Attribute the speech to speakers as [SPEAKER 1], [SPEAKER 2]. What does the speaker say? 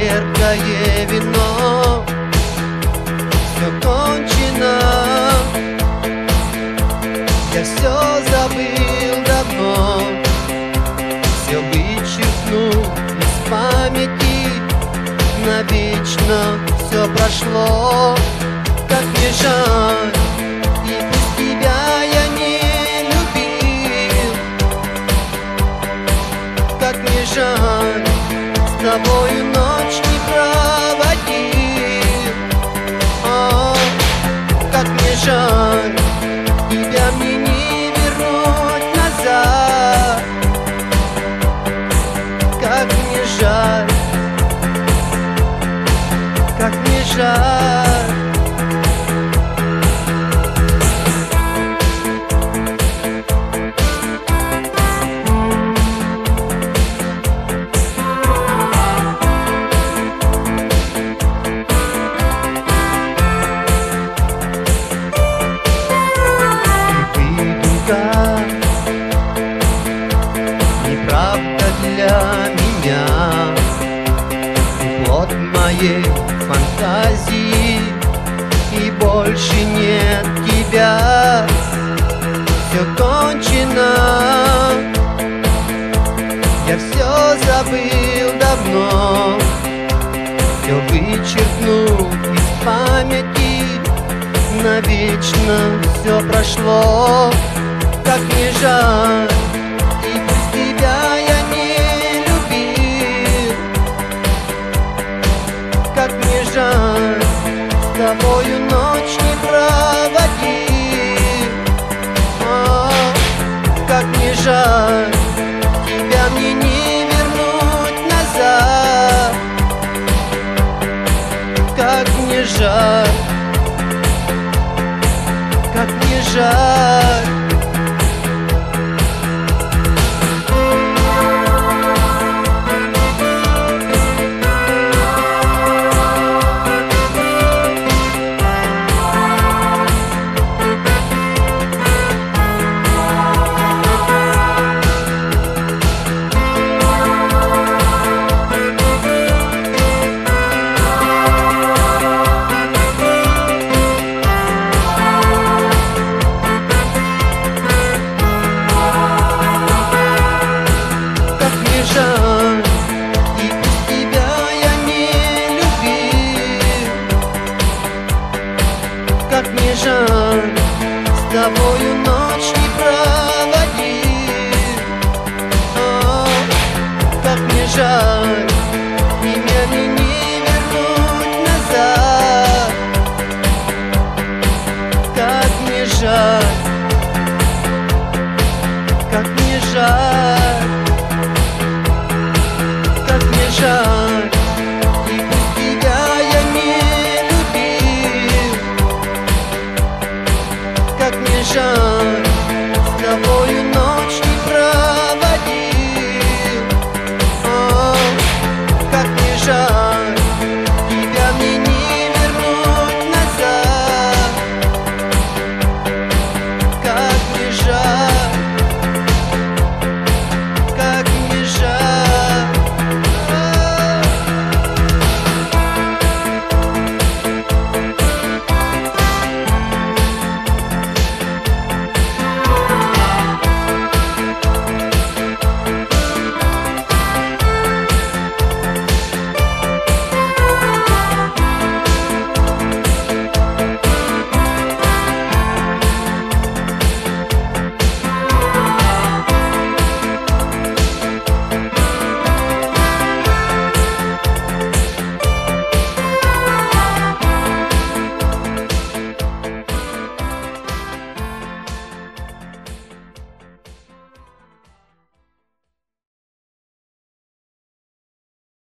[SPEAKER 1] терпкое вино. Все кончено, я все забыл давно, все вычеркнул из памяти, навечно все прошло. Как мне жаль, и пусть тебя я не любил, как мне жаль, с тобою ночь не проводил. О, как мне жаль, тебя мне не вернуть назад. Как мне жаль, как мне жаль. Неправда для меня, ты плод моей фантазии, и больше нет тебя. Все кончено, я все забыл давно, все вычеркнул из памяти, навечно все прошло. Как мне жаль, и пусть тебя я не любил, как мне жаль, с тобою ночь не проводил. О, как мне жаль, тебя мне не вернуть назад. Как мне жаль, как мне жаль.